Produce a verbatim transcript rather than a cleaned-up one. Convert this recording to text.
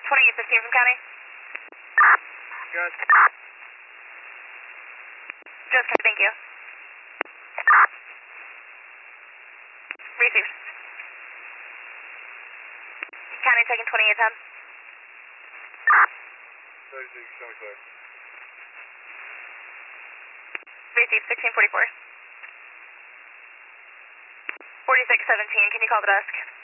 twenty-eight fifteen from county. Good. Just county, thank you. Received. County taking twenty-eight ten. thirty-six twenty-five. Received sixteen forty-four. forty-six seventeen, can you call the desk?